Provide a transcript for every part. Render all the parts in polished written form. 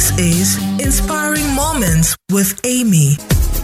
This is Inspiring Moments with Amy.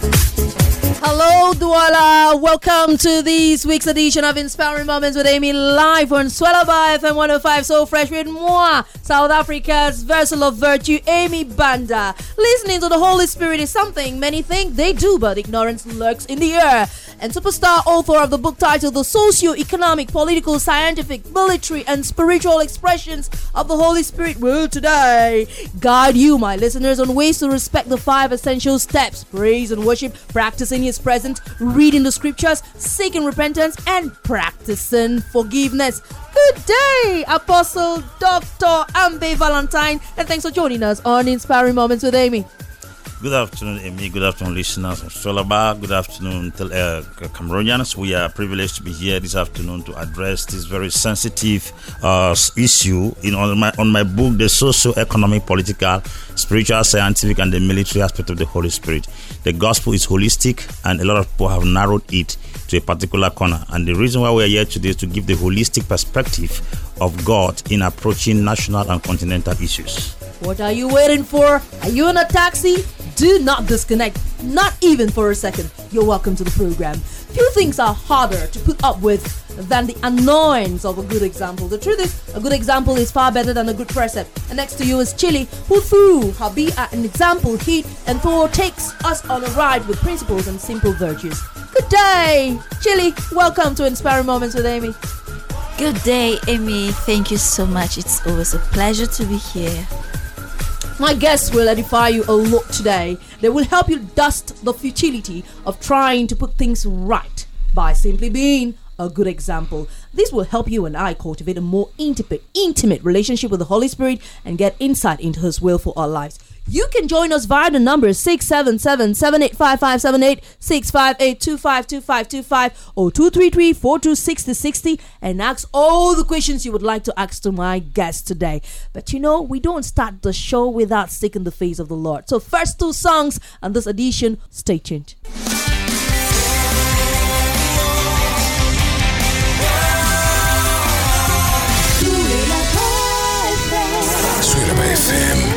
Hello, Douala. Welcome to this week's edition of Inspiring Moments with Amy, live on Swellaba FM 105. So fresh with moi, South Africa's vessel of virtue, Amy Banda. Listening to the Holy Spirit is something many think they do, but ignorance lurks in the air. And superstar author of the book titled The Socio-Economic, Political, Scientific, Military and Spiritual Expressions of the Holy Spirit will today guide you, my listeners, on ways to respect the 5 essential steps: praise and worship, practicing His presence, reading the scriptures, seeking repentance, and practicing forgiveness. Good day, Apostle Dr. Ambe Valentine, and thanks for joining us on Inspiring Moments with Amy. Good afternoon, Amy. Good afternoon, listeners of Solaba. Good afternoon, Cameroonians. We are privileged to be here this afternoon to address this very sensitive issue on my book, The Socio-Economic, Political, Spiritual, Scientific, and the Military Aspect of the Holy Spirit. The gospel is holistic, and a lot of people have narrowed it to a particular corner. And the reason why we are here today is to give the holistic perspective of God in approaching national and continental issues. What are you waiting for? Are you in a taxi? Do not disconnect, not even for a second. You're welcome to the program. Few things are harder to put up with than the annoyance of a good example. The truth is, a good example is far better than a good precept. And next to you is Chili, who through her be an example heat and Thor takes us on a ride with principles and simple virtues. Good day, Chili. Welcome to Inspiring Moments with Amy. Good day, Amy. Thank you so much. It's always a pleasure to be here. My guests will edify you a lot today. They will help you dust the futility of trying to put things right by simply being a good example. This will help you and I cultivate a more intimate relationship with the Holy Spirit and get insight into His will for our lives. You can join us via the numbers 677-785578, 658-252525, or 233-426-60 and ask all the questions you would like to ask to my guest today. But you know, we don't start the show without seeking the face of the Lord. So first 2 songs on this edition. Stay tuned. Swellaba FM.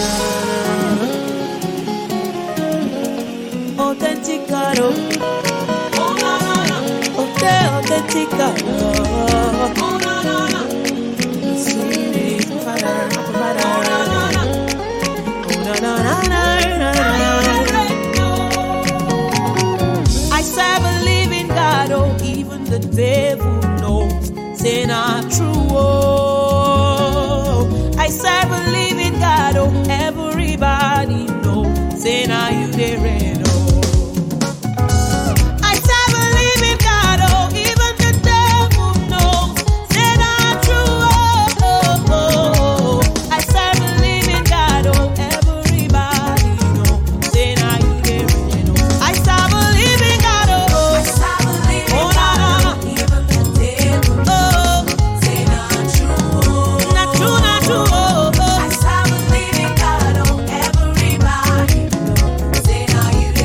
Autenticado, oh na na na, autenticado, oh na na na, sweet Father, oh na na na, oh na na na na. I serve a living God, oh even the devil knows, say not true. Oh, I serve a living God, oh everybody knows, say now you there. I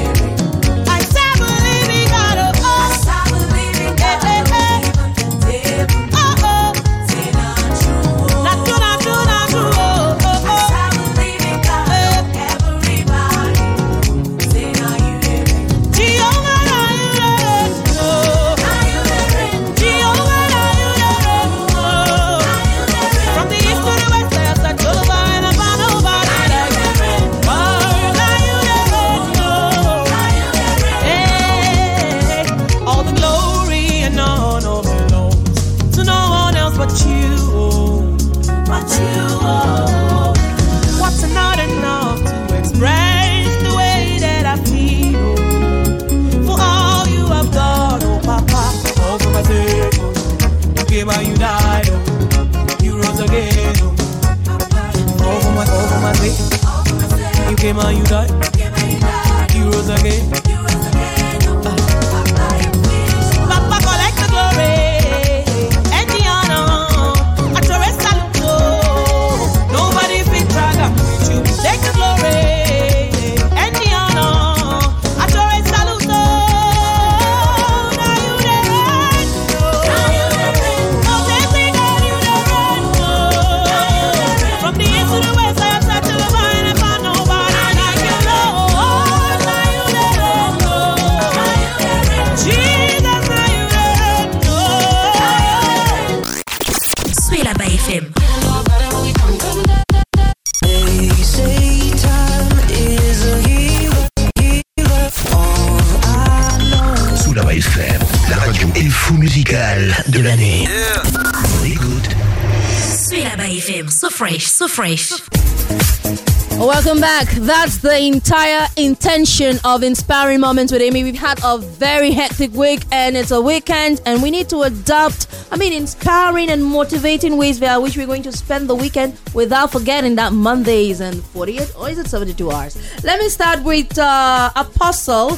musicale de l'année. On écoute. Suela FM, so fresh, so fresh. Welcome back. That's the entire intention of Inspiring Moments with Amy. We've had a very hectic week and it's a weekend and we need to adopt, inspiring and motivating ways via which we're going to spend the weekend without forgetting that Monday is in 48 or is it 72 hours? Let me start with Apostle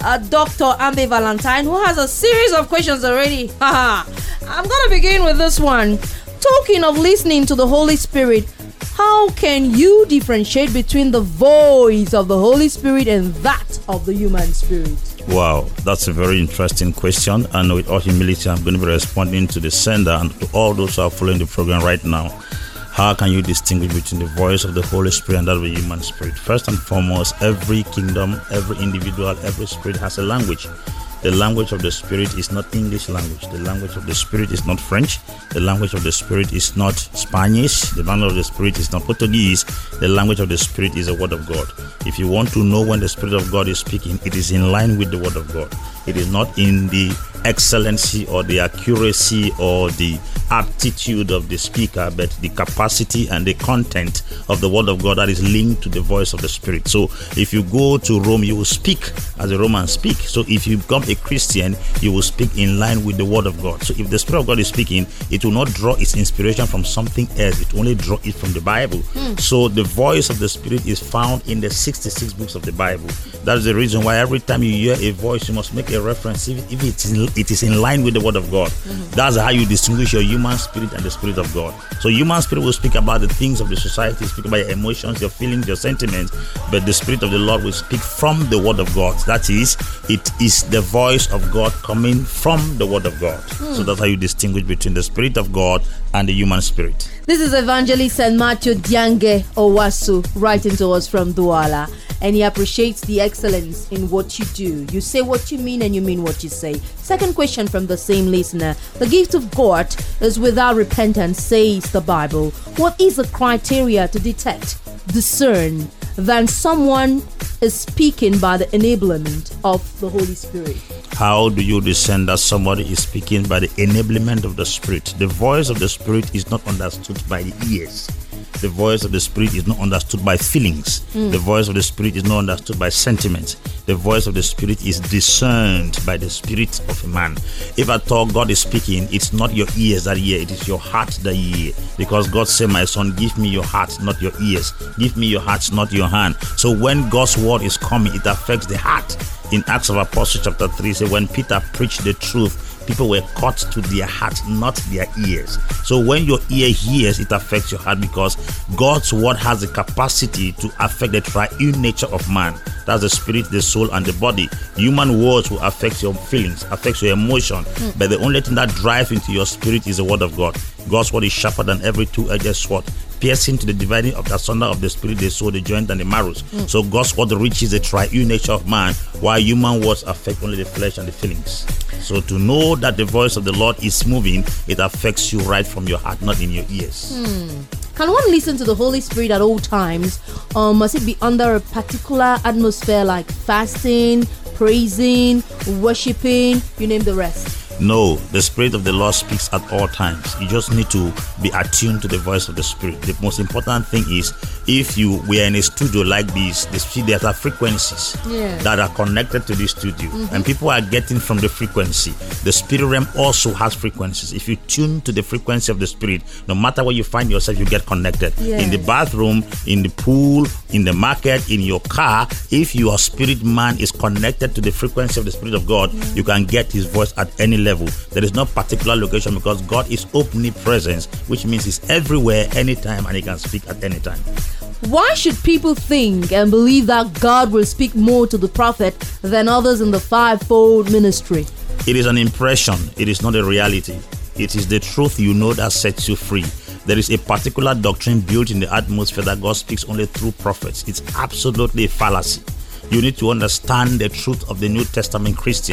Dr. Ambe Valentine, who has a series of questions already. I'm going to begin with this one. Talking of listening to the Holy Spirit, how can you differentiate between the voice of the Holy Spirit and that of the human spirit? Wow, that's a very interesting question. And with all humility, I'm going to be responding to the sender and to all those who are following the program right now. How can you distinguish between the voice of the Holy Spirit and that of the human spirit? First and foremost, every kingdom, every individual, every spirit has a language. The language of the Spirit is not English language. The language of the Spirit is not French. The language of the Spirit is not Spanish. The language of the Spirit is not Portuguese. The language of the Spirit is the Word of God. If you want to know when the Spirit of God is speaking, it is in line with the Word of God. It is not in the excellency or the accuracy or the aptitude of the speaker, but the capacity and the content of the Word of God that is linked to the voice of the Spirit. So if you go to Rome, you will speak as the Romans speak. So if you become a Christian, you will speak in line with the Word of God. So if the Spirit of God is speaking, it will not draw its inspiration from something else. It will only draw it from the Bible. So the voice of the Spirit is found in the 66 books of the Bible. That's the reason why every time you hear a voice, you must make a reference if it is in line with the Word of God. That's how you distinguish your human spirit and the Spirit of God. So human spirit will speak about the things of the society, speak about your emotions, your feelings, your sentiments, but the Spirit of the Lord will speak from the Word of God. That is, it is the voice of God coming from the Word of God. So that's how you distinguish between the Spirit of God and the human spirit. This is Evangelist St. Matthew Diange Owasu writing to us from Douala, and he appreciates the excellence in what you do. You say what you mean and you mean what you say. Second question from the same listener. The gift of God is without repentance, says the Bible. What is the criteria to detect, discern, that someone is speaking by the enablement of the Holy Spirit? How do you discern that somebody is speaking by the enablement of the Spirit? The voice of the Spirit is not understood by the ears. The voice of the Spirit is not understood by feelings. The voice of the Spirit is not understood by sentiments. The voice of the Spirit is discerned by the Spirit of a man. If at all God is speaking, it's not your ears that hear, it is your heart that hear. Because God said, my son, give me your heart, not your ears. Give me your heart, not your hand. So when God's word is coming, it affects the heart. In Acts of Apostles chapter 3, say when Peter preached the truth, people were caught to their heart, not their ears. So when your ear hears, it affects your heart because God's word has the capacity to affect the triune nature of man. That's the spirit, the soul, and the body. Human words will affect your feelings, affect your emotion. But the only thing that drives into your spirit is the word of God. God's word is sharper than every two-edged sword, piercing to the dividing of the asunder of the spirit, the soul, the joint, and the marrows. So God's word reaches the triune nature of man, while human words affect only the flesh and the feelings. So to know that the voice of the Lord is moving, it affects you right from your heart, not in your ears. Can one listen to the Holy Spirit at all times? Must it be under a particular atmosphere like fasting, praising, worshiping, you name the rest? No, the Spirit of the Lord speaks at all times. You just need to be attuned to the voice of the Spirit. The most important thing is, if you were in a studio like this, there are frequencies that are connected to this studio, and people are getting from the frequency. The spirit realm also has frequencies. If you tune to the frequency of the Spirit, no matter where you find yourself, you get connected. In the bathroom, in the pool, in the market, in your car, if your spirit man is connected to the frequency of the Spirit of God, you can get his voice at any level. There is no particular location because God is omnipresent, which means he's everywhere, anytime, and he can speak at any time. Why should people think and believe that God will speak more to the prophet than others in the fivefold ministry? It is an impression. It is not a reality. It is the truth you know that sets you free. There is a particular doctrine built in the atmosphere that God speaks only through prophets. It's absolutely a fallacy. You need to understand the truth of the New Testament Christian.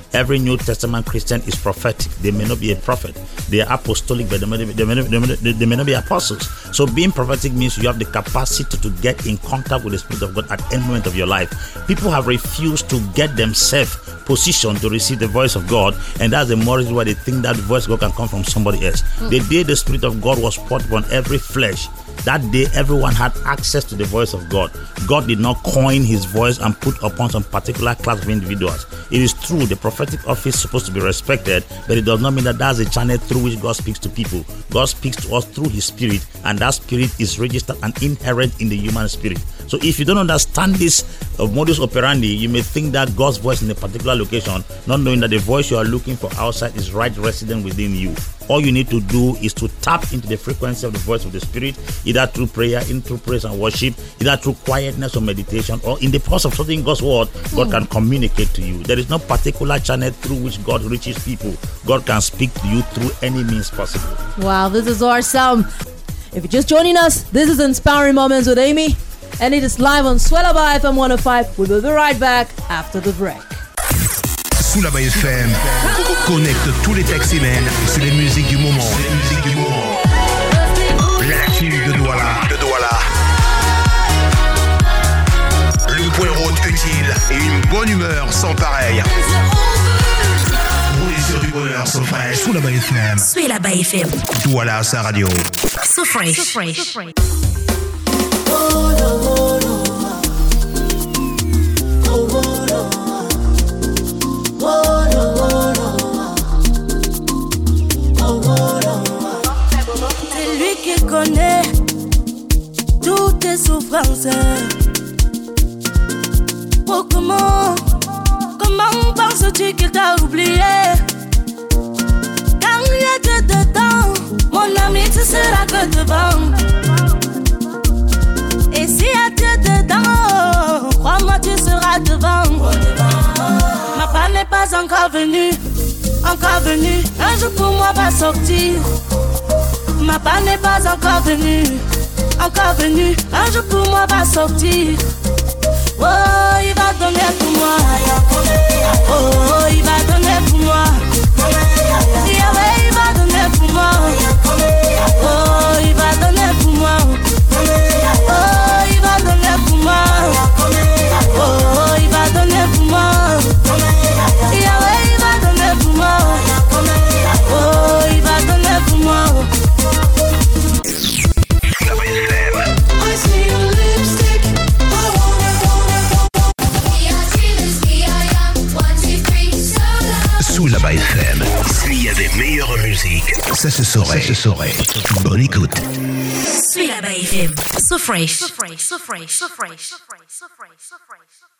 Every New Testament Christian is prophetic. They may not be a prophet. They are apostolic, but they may not be apostles. So being prophetic means you have the capacity to get in contact with the Spirit of God at any moment of your life. People have refused to get themselves positioned to receive the voice of God, and that's the more reason why they think that the voice of God can come from somebody else. The day the Spirit of God was poured upon every flesh, that day everyone had access to the voice of God. God did not coin his voice and put upon some particular class of individuals. It is true, the prophetic office is supposed to be respected, but it does not mean that that's a channel through which God speaks to people. God speaks to us through his Spirit, and that Spirit is registered and inherent in the human spirit. So if you don't understand this modus operandi, you may think that God's voice in a particular location, not knowing that the voice you are looking for outside is right resident within you. All you need to do is to tap into the frequency of the voice of the Spirit, either through prayer, through praise and worship, either through quietness or meditation, or in the process of studying God's word. God can communicate to you. There is no particular channel through which God reaches people. God can speak to you through any means possible. Wow, this is awesome. If you're just joining us, this is Inspiring Moments with Amy, and it is live on Swellaba FM 105. We will be right back after the break. Soulaba FM connecte tous les taximens sur les musiques du moment. L'actu de Douala. Le point route utile et une bonne humeur sans pareil. Rouler sur du bonheur so fresh. Soulaba FM. Swellaba FM. Douala, sa radio. So fresh. C'est lui qui connaît toutes tes souffrances. Oh, comment penses-tu qu'il t'a oublié? Quand il y a que dedans, mon ami, tu seras que devant. Et s'il y a Dieu dedans, crois-moi, tu seras devant. Ma part n'est pas encore venue. Un jour pour moi va sortir. Ma part n'est pas encore venue. Un jour pour moi va sortir. Oh, il va donner pour moi. Oh, il va donner pour moi. Yahweh, il va donner pour moi. Oh, il va donner pour moi. Oh, il va donner pour moi. Oh, il va donner pour moi. Yahweh, il va donner pour moi. Oh, il va donner pour moi. I see your lipstick. I wanna. Soulaba FM. S'il y a des meilleures musiques, ça se saurait. Bonne écoute. Swellaba FM. So fresh.